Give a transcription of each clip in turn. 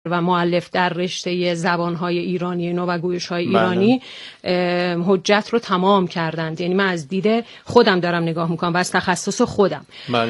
و مؤلف در رشته زبانهای ایرانی نو و گویش‌های ایرانی حجت رو تمام کردند. یعنی من از دید خودم دارم نگاه میکنم و از تخصص خودم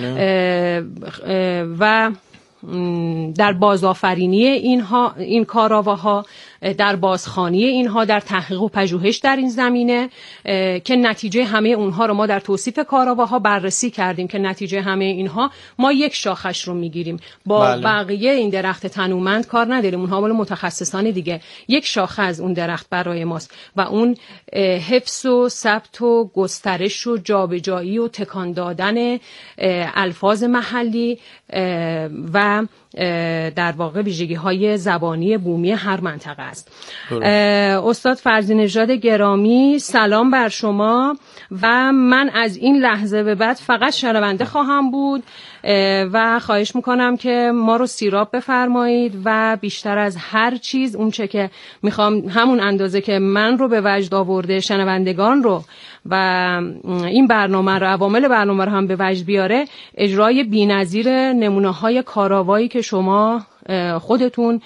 و در بازآفرینی این کاراواها، در بازخوانی اینها، در تحقیق و پژوهش در این زمینه که نتیجه همه اونها رو ما در توصیف کاراواها بررسی کردیم که نتیجه همه اینها ما یک شاخش رو میگیریم، با بقیه این درخت تنومند کار نداریم، اونها مال متخصصان دیگه. یک شاخه از اون درخت برای ماست و اون حفظ و ثبت و گسترش و جابجایی و تکان دادن الفاظ محلی و در واقع ویژگی‌های زبانی بومی هر منطقه است. استاد فرزین نژاد گرامی، سلام بر شما و من از این لحظه به بعد فقط شنونده خواهم بود و خواهش میکنم که ما رو سیراب بفرمایید و بیشتر از هر چیز اون چه که میخوام همون اندازه که من رو به وجد آورده شنوندگان رو و این برنامه رو، عوامل برنامه رو هم به وجد بیاره، اجرای بی‌نظیر نمونه‌های کاراوایی که شما خودتون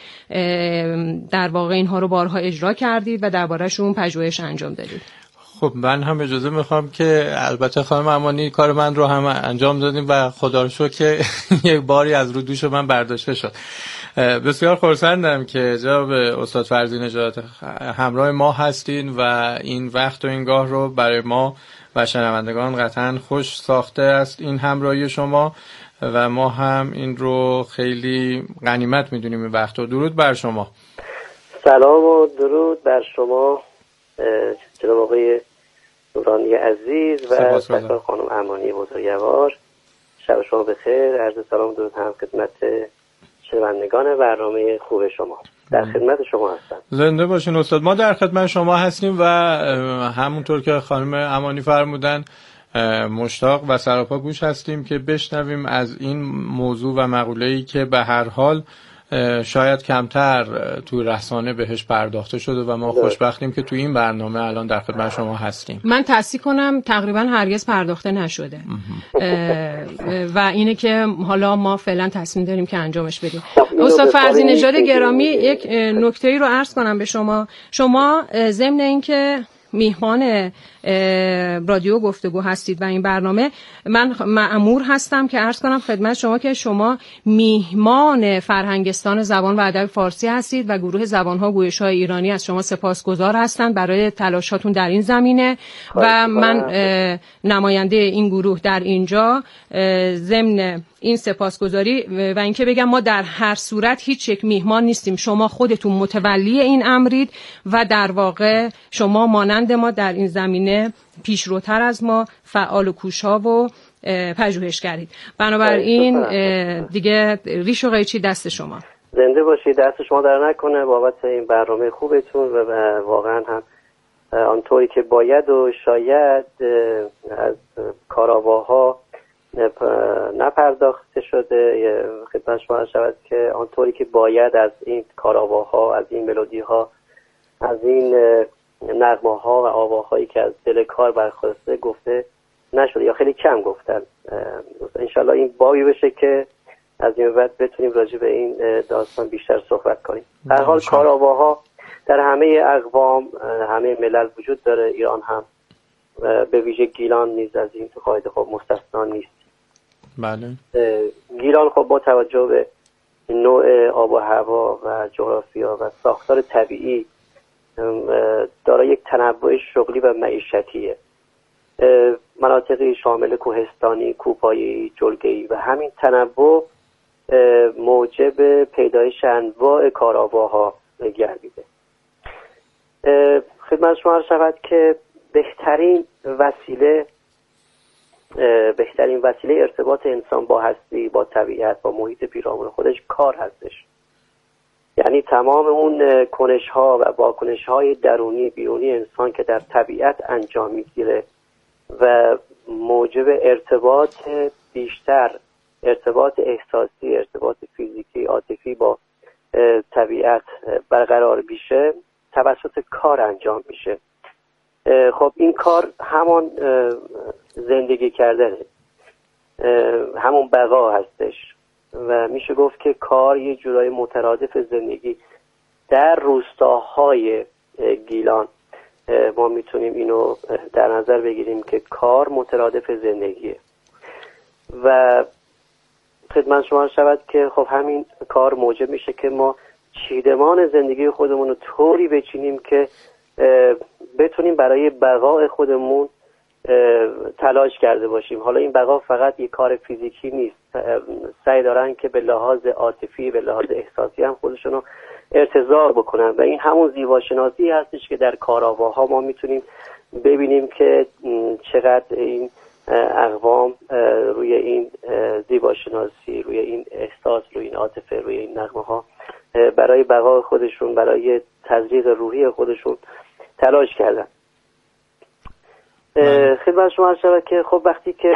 در واقع اینها رو بارها اجرا کردید و درباره‌شون پژوهش انجام دادید. خب من هم اجازه میخوام که البته خانم امانی کار من رو هم انجام دادیم و خدا رو شکر که یک باری از رو دوش من برداشته شد. بسیار خرسندم که جناب استاد فرزین نژاد همراه ما هستین و این وقت و این گاه رو برای ما و شنوندگان قطعا خوش ساخته است این همراهی شما و ما هم این رو خیلی غنیمت میدونیم این وقت. و درود بر شما. سلام و درود بر شما جناب آقای نورانی عزیز و سرکار خانم امانی بزرگوار. شب شما بخیر. عرض سلام و درود هم خدمت شنوندگان برنامه خوب شما. در خدمت شما هستم. زنده باشین استاد. ما در خدمت شما هستیم و همونطور که خانم امانی فرمودن مشتاق و سراپا گوش هستیم که بشنویم از این موضوع و مقوله‌ای که به هر حال شاید کمتر توی رسانه بهش پرداخته شده و ما خوشبختیم که توی این برنامه الان در خدمت شما هستیم. من تصدیق کنم تقریبا هرگز پرداخته نشده و اینه که حالا ما فعلا تصمیم داریم که انجامش بدیم. استاد فرزین نژاد گرامی، یک نکته‌ای رو عرض کنم به شما. شما ضمن اینکه میهمان رادیو گفتگو هستید و این برنامه، من مأمور هستم که عرض کنم خدمت شما که شما میهمان فرهنگستان زبان و ادب فارسی هستید و گروه زبان‌ها و گویش‌های ایرانی از شما سپاسگزار هستند برای تلاشاتون در این زمینه و من نماینده این گروه در اینجا ضمن این سپاسگزاری و اینکه بگم ما در هر صورت هیچ یک میهمان نیستیم، شما خودتون متولی این امرید و در واقع شما مانند ما در این زمینه پیشروتر از ما فعال و کوشا و پژوهشگرید. بنابراین دیگه ریش و قیچی دست شما. زنده باشید، دست شما در نکنه بابت این برنامه خوبتون و واقعا هم آنطوری که باید و شاید از کاراواها نپرداخته شده. خدمت شما شود که آنطوری که باید از این کاراواها، از این ملودی ها، از این نغمه ها و آواهایی که از دل کار برخواسته گفته نشده یا خیلی کم گفتن. انشالله این بابی بشه که از این بعد بتونیم راجع به این داستان بیشتر صحبت کنیم. در حال کاراواها در همه اقوام، همه ملل وجود داره. ایران هم به ویژه گیلان نیز از این تو قاعده خب مستثنا نیست. بله. گیلان خب با توجه به نوع آب و هوا و جغرافیا و ساختار طبیعی دارای یک تنوع شغلی و معیشتیه. مناطقی شامل کوهستانی، کوهپایه‌ای، جلگه‌ای و همین تنوع موجب پیدایش انواع کاراواها گردیده. خدمت شما عرض شود که بهترین وسیله ارتباط انسان با هستی، با طبیعت، با محیط پیرامون خودش کار هستش. یعنی تمام اون کنش‌ها و واکنش‌های درونی بیرونی انسان که در طبیعت انجام می‌گیره و موجب ارتباط بیشتر، ارتباط احساسی، ارتباط فیزیکی، عاطفی با طبیعت برقرار میشه، توسط کار انجام میشه. خب این کار همان زندگی کردنه، همون بقا هستش و میشه گفت که کار یه جورای مترادف زندگی در روستاهای گیلان ما میتونیم اینو در نظر بگیریم که کار مترادف زندگیه و خدمت شما شود که خب همین کار موجب میشه که ما چیدمان زندگی خودمون رو طوری بچینیم که بتونیم برای بقای خودمون تلاش کرده باشیم. حالا این بقا فقط یک کار فیزیکی نیست، سعی دارن که به لحاظ عاطفی به لحاظ احساسی هم خودشون رو ارتضاع بکنن و این همون زیباشناسی هستش که در کاراواها ما میتونیم ببینیم که چقدر این اقوام روی این زیباشناسی، روی این احساس، روی این عاطفه، روی این نغمه ها برای بقای خودشون، برای تزریق روحی خودشون تلاش کردن. خدمت شما عرض شود که خب وقتی که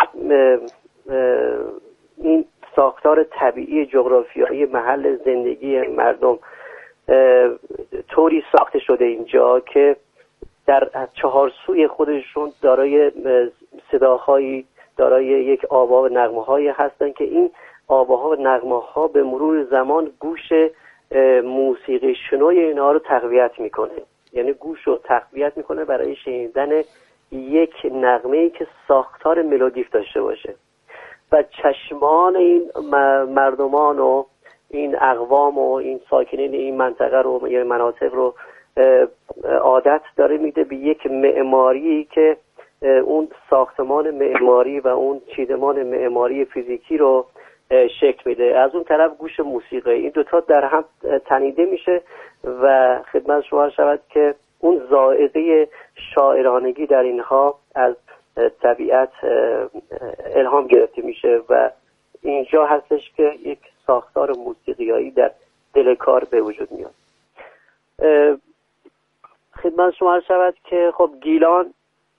این ساختار طبیعی جغرافیایی محل زندگی مردم طوری ساخته شده اینجا که در چهار سوی خودشون دارای صداهایی، دارای یک آوا و نغمه هایی هستن که این آواها و نغمه ها به مرور زمان گوش موسیقی شنوی اینها رو تقویت میکنه، یعنی گوش رو تقویت میکنه برای شنیدن یک نغمه‌ای که ساختار ملودیک داشته باشه و چشمان این مردمان و این اقوام و این ساکنین این منطقه رو یا مناطق رو عادت داره میده به یک معماری که اون ساختمان معماری و اون چیدمان معماری فیزیکی رو شکل میده. از اون طرف گوش موسیقی، این دوتا در هم تنیده میشه و خدمت شما شود که اون ذائقه شاعرانگی در اینها از طبیعت الهام گرفته میشه و اینجا هستش که یک ساختار موسیقیایی در دل کار به وجود میاد. خدمت شما شود که خب گیلان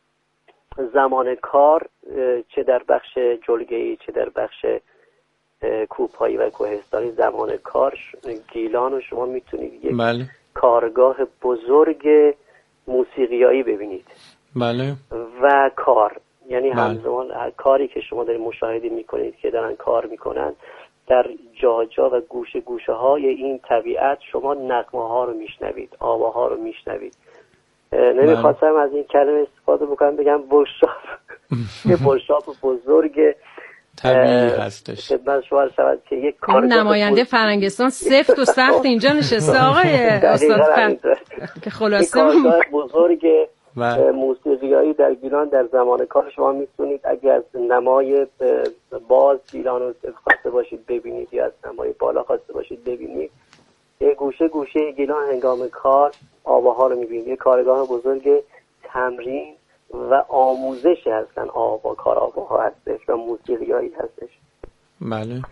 زمان کار چه در بخش جلگه‌ای چه در بخش کوهپایی و کوهستانی، زمان کار گیلان رو شما میتونید یک کارگاه بزرگ موسیقیایی ببینید. بله. و کار یعنی همزمان کاری که شما دارید مشاهده میکنید که دارن کار میکنن در جا و گوشه های این طبیعت شما نغمه ها رو میشنوید، آواها رو میشنوید. نمیخواستم از این کلمه استفاده بکنم بگم برشاب یه برشاب بزرگ طبیعی هستش. خدمت شما شود که یک کار نماینده فرنگستان سفت و سخت اینجا نشسته آقای استاد که خلاصه بزرگ موسیقیایی در گیلان در زمان کار شما میتونید اگر از نمای باز گیلان رو خواسته باشید ببینید یا از نمای بالا خواسته باشید ببینید، گوشه گیلان هنگام کار آواها رو میبینید. یه کارگاه بزرگ تمرین و آموزش هستن، کار آواها هستش و موسیقیایی هستش. بله.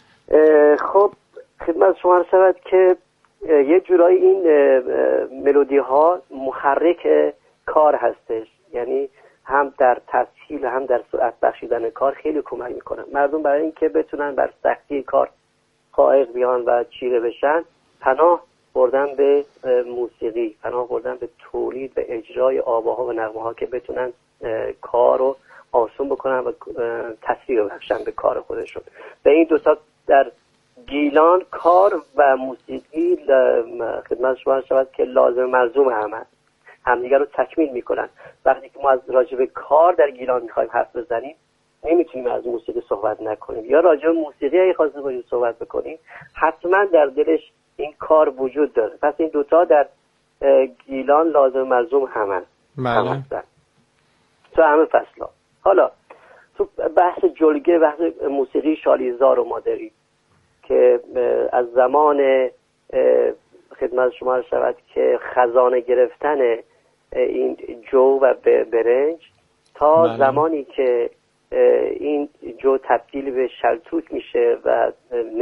خب خدمت شما شود که یه جورایی این ملودی ها محرک کار هستش، یعنی هم در تسهیل هم در سرعت بخشیدن کار خیلی کمک میکنن. مردم برای اینکه بتونن بر سختی کار فائق بیان و چیره بشن پناه بردن به موسیقی، پناه بردن به تولید و اجرای آواها و نغمه ها که بتونن کار رو آسون بکنن و تسهیل بخشن به کار خودشون. و این دوتا در گیلان کار و موسیقی خدمت شما شود که لازم ملزوم همدیگر رو تکمیل میکنن. وقتی که ما از راجب کار در گیلان میخوایم حرف بزنیم نمیتونیم از موسیقی صحبت نکنیم، یا راجب موسیقی اگه خواسته باشیم صحبت بکنیم حتما در دلش این کار وجود داره. پس این دوتا در گیلان لازم ملزوم هم هستن تو همه فصلها. حالا تو بحث جلگه، بحث موسیقی شالیزار رو ما داریم که از زمان خدمت شما شود که خزانه گرفتن این جو و برنج تا زمانی که این جو تبدیل به شلتوت میشه و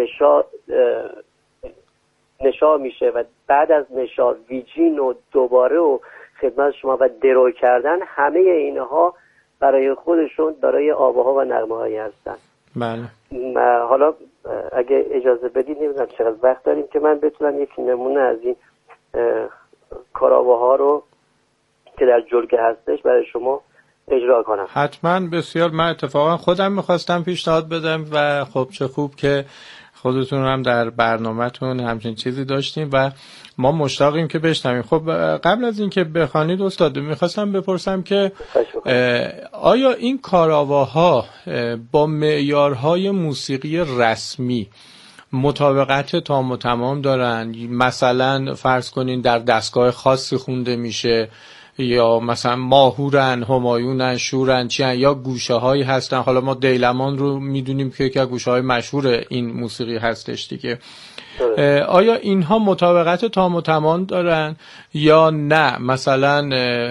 نشا میشه و بعد از نشا ویجین و دوباره و خدمت شما و درو کردن، همه اینها برای خودشون دارای آواها و نغمه هایی هستن. بله. حالا اگه اجازه بدید نمیدونم چقدر وقت داریم که من بتونم یک نمونه از این کاراواها رو که در جلگه هستش برای شما اجرا کنم. حتما. بسیار. من اتفاقا خودم میخواستم پیشنهاد بدم و خب چه خوب که خودتون هم در برنامه‌تون همچین چیزی داشتیم و ما مشتاقیم که بشنویم. خب قبل از اینکه بخوانید استاد میخواستم بپرسم که آیا این کارآواها با معیارهای موسیقی رسمی مطابقت تام و تمام دارن؟ مثلا فرض کنین در دستگاه خاصی خونده میشه یا مثلا ماهورن، همایونن، شورن، چیان، یا گوشه هایی هستن؟ حالا ما دیلمان رو میدونیم که یکی از گوشه های مشهور این موسیقی هستش دیگه. آیا اینها مطابقت تام و تمام دارن یا نه؟ مثلا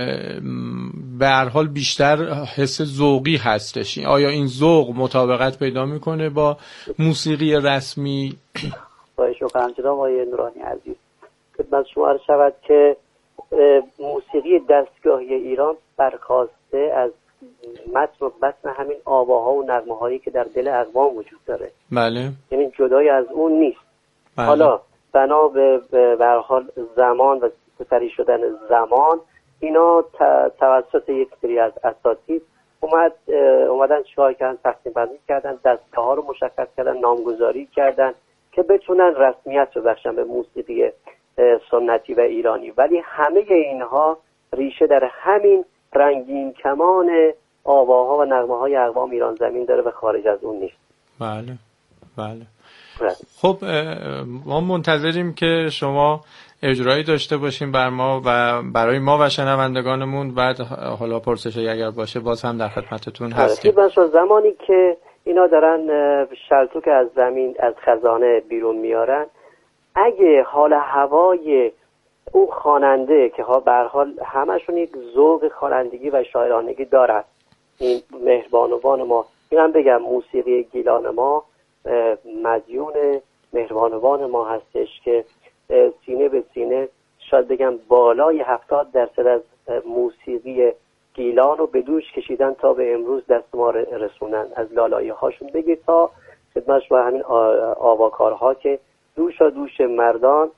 به هر حال بیشتر حس ذوقی هستش. آیا این ذوق مطابقت پیدا میکنه با موسیقی رسمی؟ شکرم جناب آقای نورانی عزیز. خدمت شما عرض شود که موسیقی دستگاهی ایران برخواسته از متن و بطن همین آواها و نغمه هایی که در دل اقوام وجود داره. بله. یعنی جدای از اون نیست. بله. حالا بنا به هر حال زمان و سپری شدن زمان، اینا توسط یک سری از اساتید اومدن چیکار کردن؟ تقسیم بندی کردن، دستگاه ها رو مشخص کردن، نامگذاری کردن که بتونن رسمیت رو بخشن به موسیقی سنتی و ایرانی. ولی همه اینها ریشه در همین رنگین کمان آواها و نغمه های اقوام ایران زمین داره و خارج از اون نیست. بله بله. خب ما منتظریم که شما اجرایی داشته باشیم بر ما و برای ما و شنوندگانمون. بعد حالا پرسشی اگر باشه باز هم در خدمتتون هستیم. زمانی که اینا دارن شلتوک از زمین از خزانه بیرون میارن، اگه حال هوای اون خواننده که به هر حال همشون یک ذوق خوانندگی و شاعرانگی دارن، این مهربانوان ما، اینم بگم موسیقی گیلان ما مدیون مهربانوان ما هستش که سینه به سینه شاید بگم بالای 70% از موسیقی گیلان رو به دوش کشیدن تا به امروز دست ما رسونن. از لالایی هاشون بگید تا خدمتش با همین آواکارها که دوش مردان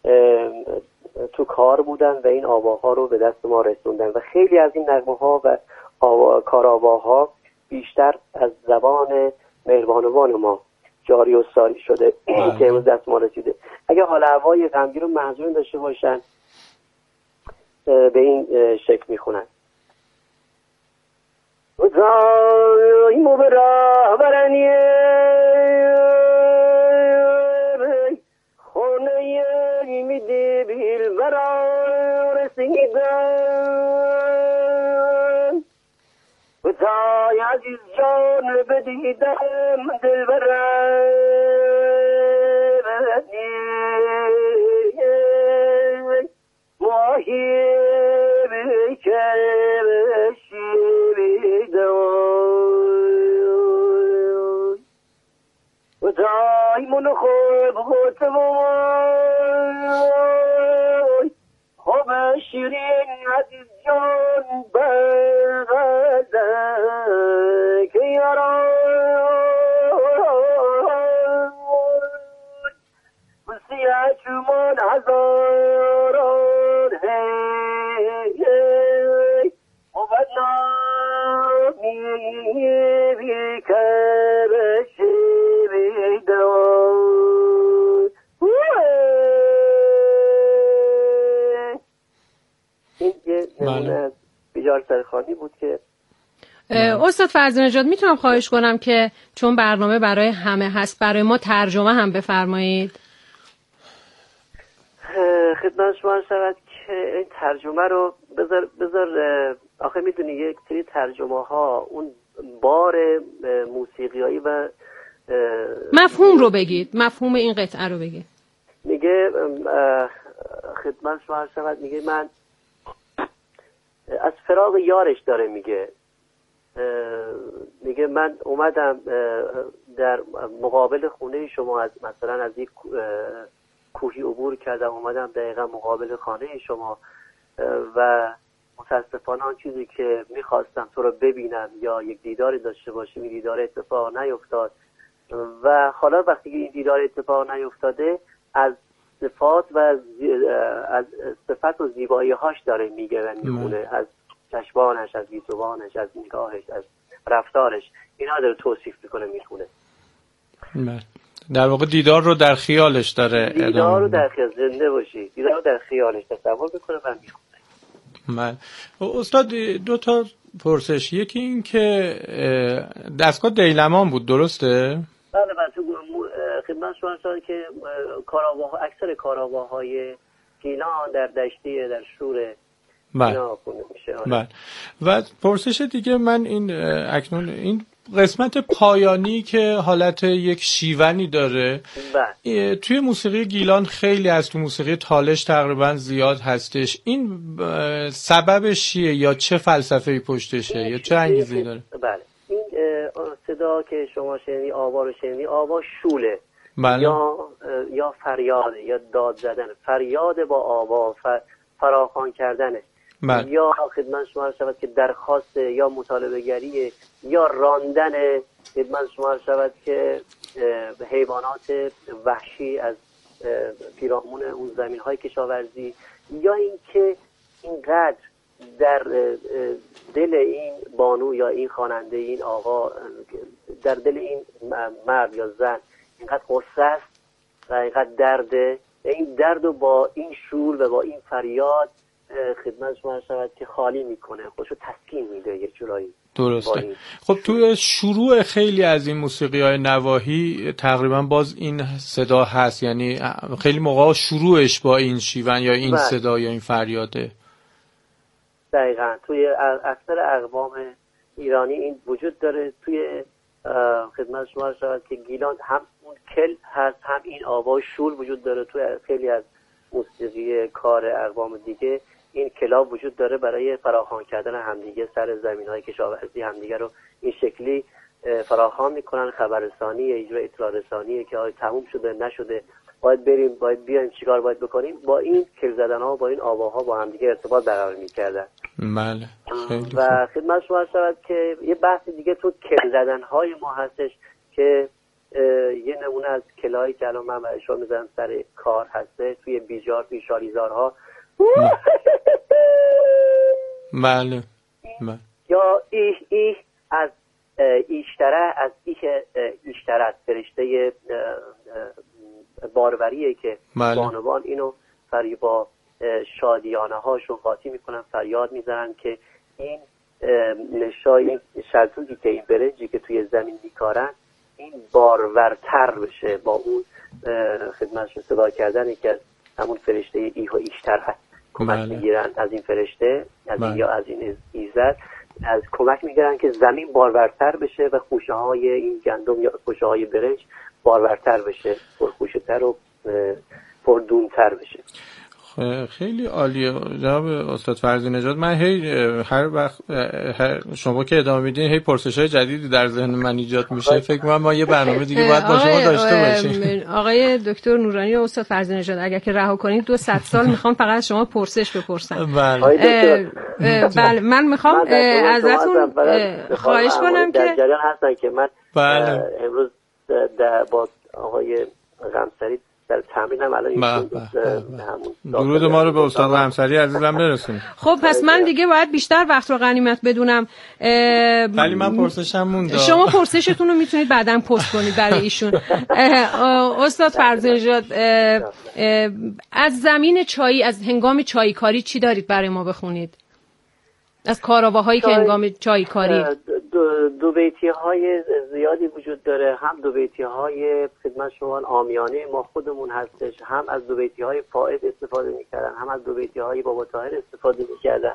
تو کار بودن و این آواها رو به دست ما رسوندن و خیلی از این نغمه ها و کارآواها بیشتر از زبان مهربانوان ما جاری و ساری شده که امروز دست ما رسیده. اگه حال هوای غمگین رو محزون داشته باشن به این شکل میخونن: ایمو برا برنیه خونه میده بیل برا رسیدن و تا عزیز جان بدیدم دل برنی ماهی بکشی بیدون و دایمون خوب خودمون خوب شیرین عزیز جان برده که یاران بسیه چومان هزاران هی و بدنامی بیکرشی بیدون. این یه نمونه از بیجار سرخانی بود که استاد فرزین نژاد میتونم خواهش کنم که چون برنامه برای همه هست برای ما ترجمه هم بفرمایید. خدمت شما شود که این ترجمه رو بذار آخه میدونی یک سری ترجمه ها اون بار موسیقیایی و مفهوم رو بگید، مفهوم این قطعه رو بگید. میگه خدمت شما شود میگه من از فراق یارش داره میگه من اومدم در مقابل خونه شما از مثلا از یک کوهی عبور کردم، اومدم دقیقا مقابل خانه شما و متاسفانه آن چیزی که میخواستم تو رو ببینم یا یک دیداری داشته باشیم این دیدار اتفاق نیفتاد و حالا وقتی این دیدار اتفاق نیفتاده از صفات و از صفت و زیبایی هاش داره میگه و میخونه، از چشمانش، از گیسوانش، از نگاهش، از رفتارش، اینا داره توصیف میکنه میخونه. در واقع دیدار رو در خیالش داره، دیدار رو در خیال زنده باشی، دیدار رو در خیالش تصور میکنه و میخونه. استاد دو تا پرسش، یکی این که دستگاه دیلمان بود، درسته؟ بله تو خدمت شما هست که اکثر کاراواهای گیلان در دشتی در شور اینا خونده میشه. بله. و پرسش دیگه من این اکنون این قسمت پایانی که حالت یک شیونی داره توی موسیقی گیلان خیلی از تو موسیقی تالش تقریبا زیاد هستش، این سببش چیه یا چه فلسفه‌ای پشتشه یا چه انگیزه‌ای داره؟ بله این صدا که شما شنیدی، آوا رو شنیدی، آوا شوله. بله. یا فریاد یا داد زدن، فریاد با آوا، فراخوان کردنه. بله. یا خدمت شما شود که درخواست یا مطالبه گریه یا راندن، خدمت شما شود که حیوانات وحشی از پیرامون اون زمین‌های کشاورزی، یا اینکه اینقدر در دل این بانو یا این خواننده، این آقا، در دل این مرد یا زن اینقدر غصه است و اینقدر درده، این درد رو با این شور و با این فریاد خدمت شما شود که خالی میکنه، خودشو تسکین میده یک جورایی. درسته. خب توی شروع خیلی از این موسیقی‌های نواحی تقریبا باز این صدا هست، یعنی خیلی موقع شروعش با این شیون یا این صدا یا این فریاده. دقیقاً توی اکثر اقوام ایرانی این وجود داره. توی خدمت شما شود که گیلان هم اون کل هست، هم این آوا شور وجود داره. توی خیلی از موسیقی کار اقوام دیگه این کلاب وجود داره برای فراخوان کردن همدیگه سر زمین‌های کشاورزی، همدیگه رو این شکلی فراخوان میکنن. خبررسانی، اجرا اطلاع رسانیه که تموم شده نشده، باید بریم، باید بیایم، چیکار باید بکنیم، با این کل زدن‌ها، با این آواها با همدیگه ارتباط برقرار میکردن. بله. و خدمت شما شود که یه بحث دیگه تو کل زدن‌های ما هستش که یه نمونه از کلایی که الان من برای شما میذارم سر کار هسته توی بیجار، توی شالیزارها. بله. یا از ایشتره، از ایشترت، فرشته باروریه که بانوان اینو با شادیانه هاشون قاطی میکنن، فریاد میزنن که این شلتوکی که این برنجی که توی زمین میکارن این بارورتر بشه با اون خدمتشون صدا کردنی که همون فرشته ایه و ایشتر هست. کمک میگیرن از این فرشته، از این یا از این ایزد، از کمک میگیرن که زمین بارورتر بشه و خوشه های این گندم یا خوشه های برنج بارورتر بشه، پرخوشه‌تر و پردومتر بشه. خیلی عالیه جناب استاد فرزین نژاد. من هر وقت شما که ادامه میدین پرسش‌های جدیدی در ذهن من ایجاد میشه. فکر کنم ما یه برنامه دیگه باید با شما داشته باشیم. آقای دکتر نورانی و استاد فرزین نژاد، اگر که رها کنید 200 سال میخوام فقط شما پرسش بپرسم. بله من میخوام ازتون خواهش کنم که در جریان هستن که من امروز با آقای غمسری در تمرینم الان درود ما رو به استاد غمسری عزیزم برسونید. خب پس من دیگه باید بیشتر وقت رو غنیمت بدونم. ولی من پرسشم مونده. شما پرسشتون رو میتونید بعداً پست کنید برای ایشون. استاد فرزین نژاد، از زمین چایی، از هنگام چایی کاری چی دارید برای ما بخونید؟ از کاراواهایی که هنگام چایی کاری دو بیتی های زیادی وجود داره. هم دو بیتی های خدمت شما عامیانه ما خودمون هستش، هم از دو بیتی های فائد استفاده میکردن، هم از دو بیتی های بابا طاهر استفاده میکردن.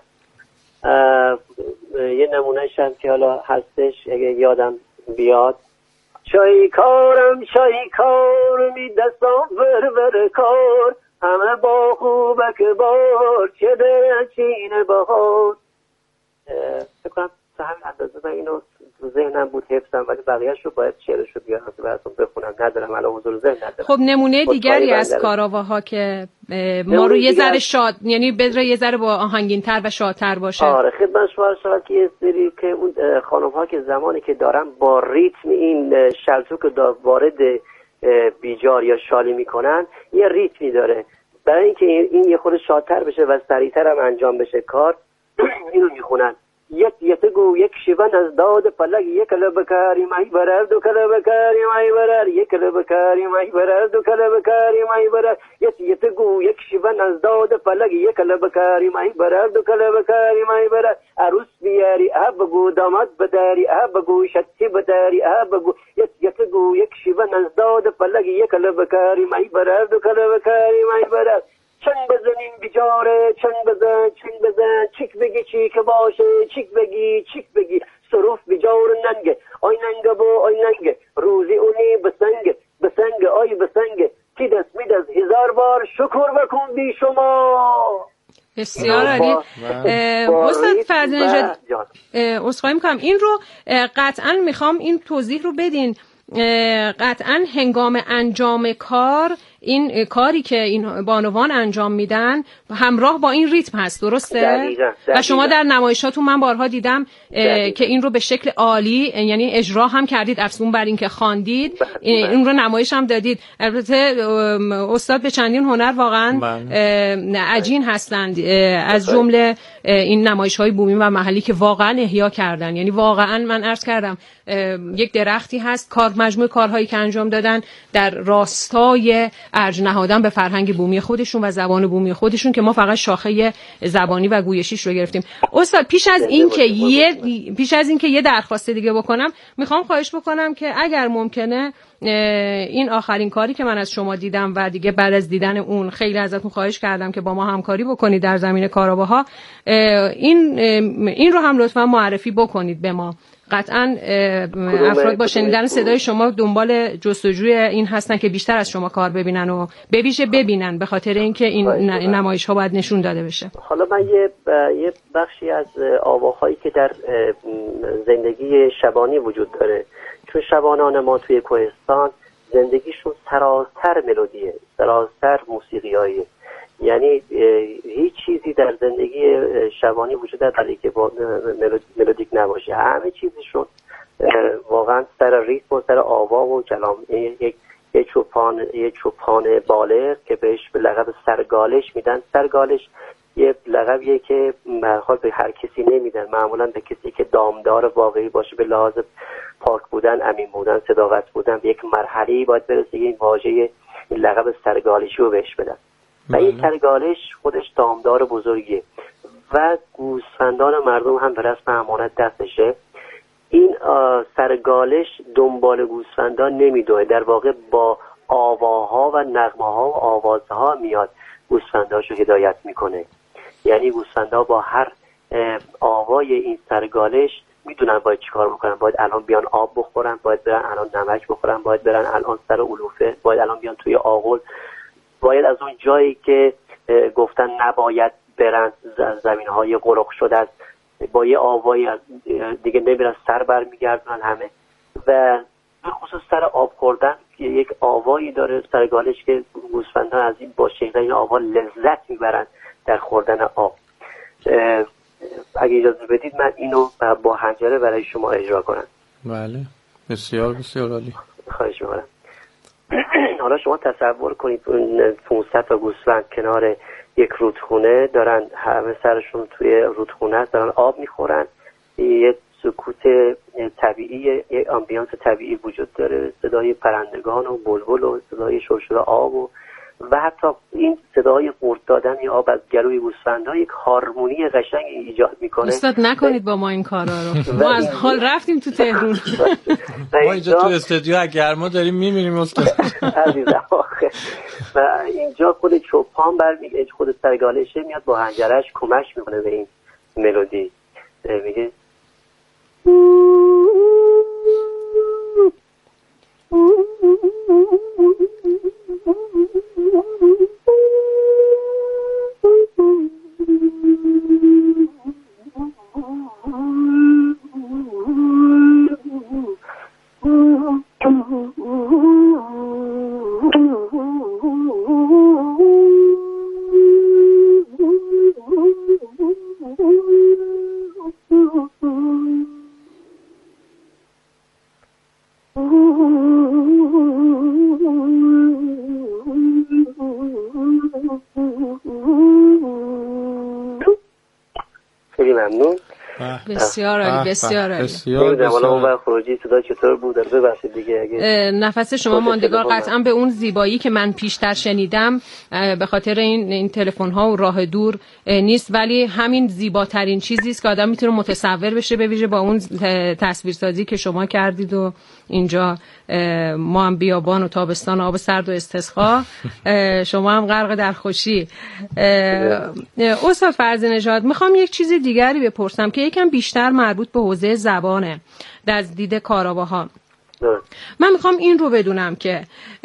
یه نمونهش هم که حالا هستش اگه یادم بیاد: چای کار می دستان ور کار، همه با خوبک بار چه در چین بهار. فکرم همین اندازه من اینو تو ذهنم بود حفظم، ولی بقیه‌اش رو باید شعرش رو بیارم که براتون بخونم، ندارم الان حضور ذهن ندارم. خب نمونه دیگری از کاراواها که ما رو یه ذره شاد، یعنی بدره یه ذره با آهنگین‌تر و شادتر باشه. آره خدمت شما شد که یه سری که اون خانم‌ها که زمانی که دارن با ریتم این شلتوک رو وارد بیجار یا شالی میکنن یه ریتمی داره، برای اینکه این یه خورده شادتر بشه و سریعتر هم انجام بشه کار اینو میخونن. یت گو یک شیون از داد فلک یک لبکاری مای برد و کلبکاری مای برد یک لبکاری مای برد و کلبکاری مای برد یت گو یک شیون از داد فلک یک لبکاری مای برد و کلبکاری مای برد عروس بیاری بگو داماد بداری بگو شتی بداری بگو یت گو یک شیون از داد فلک یک لبکاری مای برد و کلبکاری مای برد چنگ بزنیم بیچاره چنگ بزن چیک بگی چیک باشه چیک بگی صروف بیجار ننگه آی ننگه با آی ننگه روزی اونی بسنگ آی بسنگ کی دست می دست 1000 بار شکر بکن بی شما. بسیار عالی. استاد فرزین نژاد عذرخواهی میکنم این رو قطعا میخوام این توضیح رو بدین. قطعا هنگام انجام کار این کاری که این بانوان انجام میدن همراه با این ریتم هست، درسته؟ دقیقا. و شما در نمایشاتون من بارها دیدم که این رو به شکل عالی یعنی اجرا هم کردید، افزون بر این که خواندید این رو نمایش هم دادید. البته استاد به چندین هنر واقعا عجین هستند، از جمله این نمایش‌های بومی و محلی که واقعا احیا کردن. یعنی واقعا من عرض کردم یک درختی هست مجموع کارهایی که انجام دادن در راستای ارج نهادن به فرهنگ بومی خودشون و زبان بومی خودشون که ما فقط شاخه زبانی و گویشیش رو گرفتیم. استاد پیش از این که یه درخواست دیگه بکنم، میخوام خواهش بکنم که اگر ممکنه این آخرین کاری که من از شما دیدم و دیگه بعد از دیدن اون خیلی ازتون خواهش کردم که با ما همکاری بکنید در زمینه کاراواها، این رو هم لطفا معرفی بکنید به ما. قطعا افراد با شنیدن صدای شما دنبال جستجوی این هستن که بیشتر از شما کار ببینن و به ویژه ببینن، به خاطر اینکه این نمایش ها باید نشون داده بشه. حالا من یه بخشی از آواهایی که در زندگی شبانی وجود داره، چون شبانان ما توی کوهستان زندگیشون سراسر ملودیه، سراسر موسیقیاییه. یعنی هیچ چیزی در زندگی شبانی وجود نداره که با ملودیک نباشه. همه چیزشون واقعا سر ریتم و سر آوا و کلام. یه چوپان بالغ که بهش به لقب سرگالش میدن. سرگالش یه لقبیه که برخواد به هر کسی نمیدن، معمولا به کسی که دامدار واقعی باشه، به لحاظ پاک بودن، امین بودن، صداقت بودن، به یک مرحله‌ای باید برسه این واژه این لقب سرگالشی رو بهش بدن. و این سرگالش خودش دامدار بزرگیه و گوسفندان مردم هم به رسم امانت دستشه. این سرگالش دنبال گوسفندان نمیدوه، در واقع با آواها و نغمه‌ها و آوازها میاد گوسفنداشو هدایت میکنه. یعنی گوسفندا با هر آوای این سرگالش میدونن باید چیکار بکنن. باید الان بیان آب بخورن، باید برن الان نمک بخورن، باید برن الان سر علوفه، باید الان بیان توی آغل، باید از اون جایی که گفتن نباید برن زمین‌های غرق شده است با یه آوایی دیگه نمیرن، سر برمیگردن همه. و به خصوص سر آب خوردن یک آوایی داره سرگالش که گوسفندان از این با شنیدن این آوا لذت میبرن در خوردن آب. اگه اجازه بدید من اینو با حنجره برای شما اجرا کنم. بله، بسیار بسیار عالی. خواهش می‌کنم. حالا شما تصور کنید 500 تا گوسفند کنار یک رودخونه دارن، همه سرشون توی رودخونه است، دارن آب میخورن. یه سکوت طبیعی، یه آمبیانس طبیعی وجود داره، صدای پرندگان و بلبل و صدای شرشر آب و حتی این صدای قورت دادن آب از گلوی گوسفندها یک هارمونی قشنگ ایجاد میکنه. استاد نکنید با ما این کارا رو. ما از حال رفتیم تو تهران. ما اینجا تو استودیو از گرما داریم میمیریم استاد. عزیزم آخه. و اینجا خود چوپان برمیگه، خود سرگالشه میاد با حنجرش کمک میکنه به این ملودی. میگه خیلی ممنون. بسیار عالی، بسیار عالی. نمیدونم حالا اون وقت خروجی صدا چطور بود؟ ببخشید دیگه اگه نفس شما ماندگار قطعا به اون زیبایی که من پیشتر شنیدم به خاطر این تلفن ها و راه دور نیست، ولی همین زیباترین چیزی است که آدم میتونه متصور بشه، به ویژه با اون تصویرسازی که شما کردید و اینجا ما هم بیابان و تابستان آب سرد و استسقا، شما هم غرق در خوشی. استاد فرزین نژاد، میخوام یک چیز دیگری بپرسم که یکم بیشتر مربوط به حوزه زبانه از دید کاراواها. من میخوام این رو بدونم که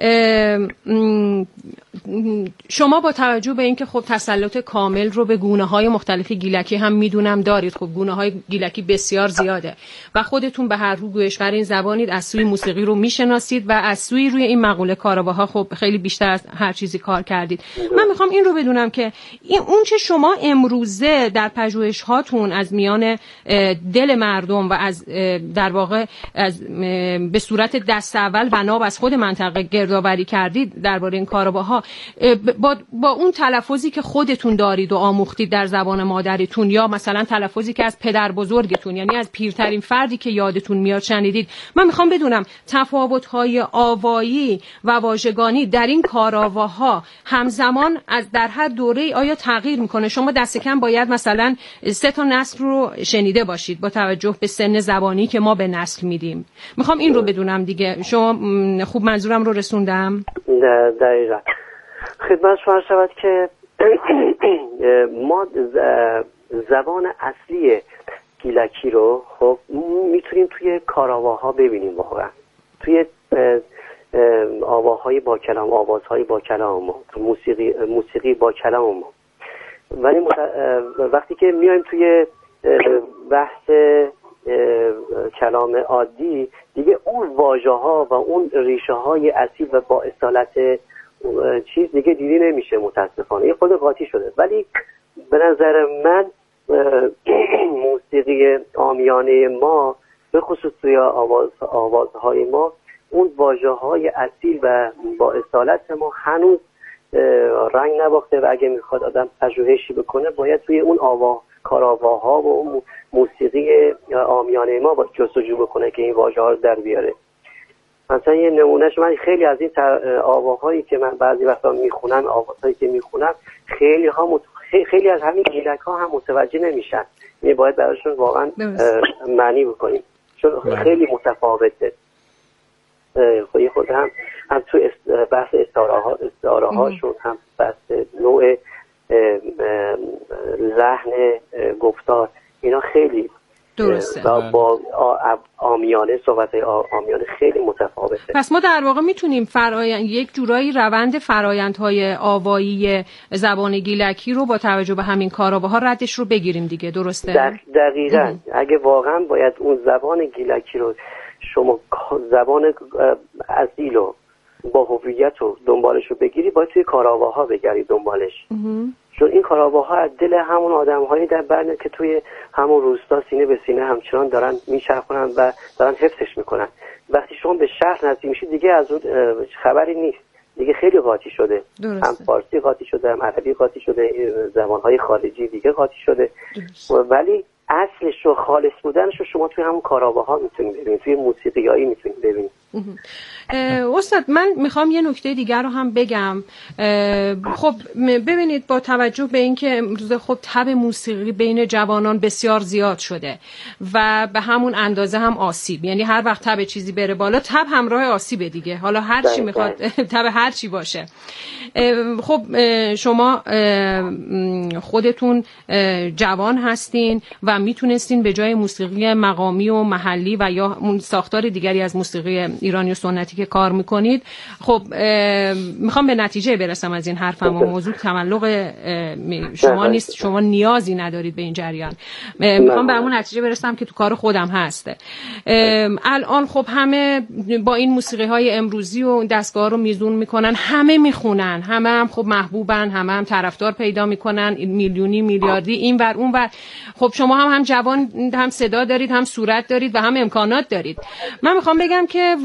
شما با توجه به اینکه خب تسلط کامل رو به گونه‌های مختلف گیلکی هم میدونم دارید، خب گونه‌های گیلکی بسیار زیاده و خودتون به هر رو گوشور این زبانید، از سوی موسیقی رو میشناسید و از سوی روی این مقوله کاراواها خب خیلی بیشتر از هر چیزی کار کردید. من میخوام این رو بدونم که اون چه شما امروزه در پژوهش هاتون از میان دل مردم و از در واقع از به صورت دست اول و ناب از خود منطقه گردآوری کردید درباره این کاراواها، با اون تلفظی که خودتون دارید و آموختید در زبان مادریتون، یا مثلا تلفظی که از پدر بزرگتون یعنی از پیرترین فردی که یادتون میاد شنیدید، من میخوام بدونم تفاوت‌های آوایی و واژگانی در این کاراواها همزمان از در هر دوره آیا تغییر میکنه؟ شما دست کم باید مثلا 3 تا نسل رو شنیده باشید با توجه به سن زبانی که ما به نسل میدیم. میخوام این رو بدونم دیگه. شما خوب منظورم رو رسوندم؟ دقیقا. خدمت شما شود که ما زبان اصلی گیلکی رو خب میتونیم توی کاراواها ببینیم، واقعا توی آواهای با کلام، آوازهای با کلام، موسیقی با کلام. ولی وقتی که میایم توی بحث کلام عادی دیگه اون واژه ها و اون ریشه های اصیل و با اصالت چیز دیگه دیدی نمیشه، متاسفانه یه خود قاطی شده. ولی به نظر من موسیقی عامیانه ما به خصوص توی آوازهای ما اون واژه های اصیل و با اصالت ما هنوز رنگ نباخته و اگه میخواد آدم پژوهشی بکنه باید توی اون کاراواها و اون موسیقی عامیانه ما با جستجو بکنه که این واژه ها رو در بیاره. مثلا یه نمونهش، من خیلی از این آواهایی که من بعضی وقتا میخونم، آوازهایی که میخونم، خیلی از همین گیلک ها هم متوجه نمیشن، یعنی باید براشون واقعا معنی بکنیم چون خیلی متفاوته. خود هم تو بحث استعاره هاشون، هم بحث نوع لحن گفتار، اینا خیلی درسته. با عامیانه، صحبت‌های عامیانه خیلی متفاوته. پس ما در واقع میتونیم یک جورایی روند فرایندهای آوایی زبان گیلکی رو با توجه به همین کاراواها ردش رو بگیریم دیگه، درسته؟ دقیقاً. اگه واقعا باید اون زبان گیلکی رو شما زبان اصیل و با هویت و دنبالش رو بگیری، باید توی کاراواها بگیری دنبالش. چون این کاراواها از دل همون آدم‌هایی در برن که توی همون روستا سینه به سینه همچنان دارن میچرخونن و دارن حفظش میکنن. وقتی شما به شهر نزدیک میشید دیگه از اون خبری نیست، دیگه خیلی قاطی شده. درسته. هم فارسی قاطی شده، هم عربی قاطی شده، زبان‌های خارجی دیگه قاطی شده. ولی اصلش و خالص بودنش رو شما توی همون کاراواها میتونید ببینید، توی موسیقیایی میتونید ببینید. استاد، من میخوام یه نکته دیگر رو هم بگم. خب ببینید، با توجه به اینکه امروز خب تب موسیقی بین جوانان بسیار زیاد شده و به همون اندازه هم آسیب، یعنی هر وقت تب چیزی بره بالا تب همراه آسیبه دیگه، حالا هر چی میخواد تب هر چی باشه. خب شما خودتون جوان هستین و میتونستین به جای موسیقی مقامی و محلی و یا اون ساختار دیگری از موسیقی ایرانی و سنتی که کار میکنید، خب میخوام به نتیجه برسم از این حرفم و موضوع تملق شما نیست، شما نیازی ندارید به این جریان، میخوام به همون نتیجه برسم که تو کار خودم هسته. الان خب همه با این موسیقی های امروزی و دستگاه رو میزون میکنن، همه میخونن، همه هم خب محبوبن، همه هم طرفدار پیدا میکنن، میلیونی میلیاردی این ور اون ور. خب شما هم جوان، هم صدا دارید، هم صورت دارید و هم امکانات دارید. من میخوام بگم که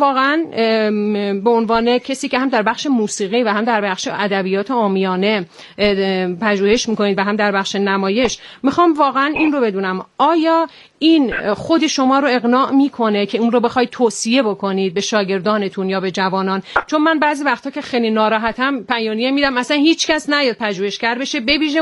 واقعا به عنوان کسی که هم در بخش موسیقی و هم در بخش ادبیات عامیانه پژوهش میکنید و هم در بخش نمایش، میخوام واقعا این رو بدونم، آیا این خود شما رو اقناع میکنه که اون رو بخواید توصیه بکنید به شاگردانتون یا به جوانان؟ چون من بعضی وقتا که خیلی ناراحتم پیانیه میدم مثلا هیچ کس نیاد پژوهشگر بشه، ببیشه